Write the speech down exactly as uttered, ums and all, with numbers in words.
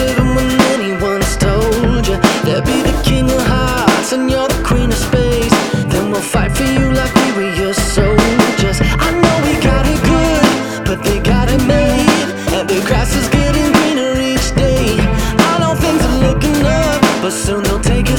even when anyone's told you. They'll be the king of hearts and you're the queen of space. Then we'll fight for you like we were your soldiers. I know we got it good, but they got it made, and the grass is getting greener each day. I know things are looking up, but soon they'll take it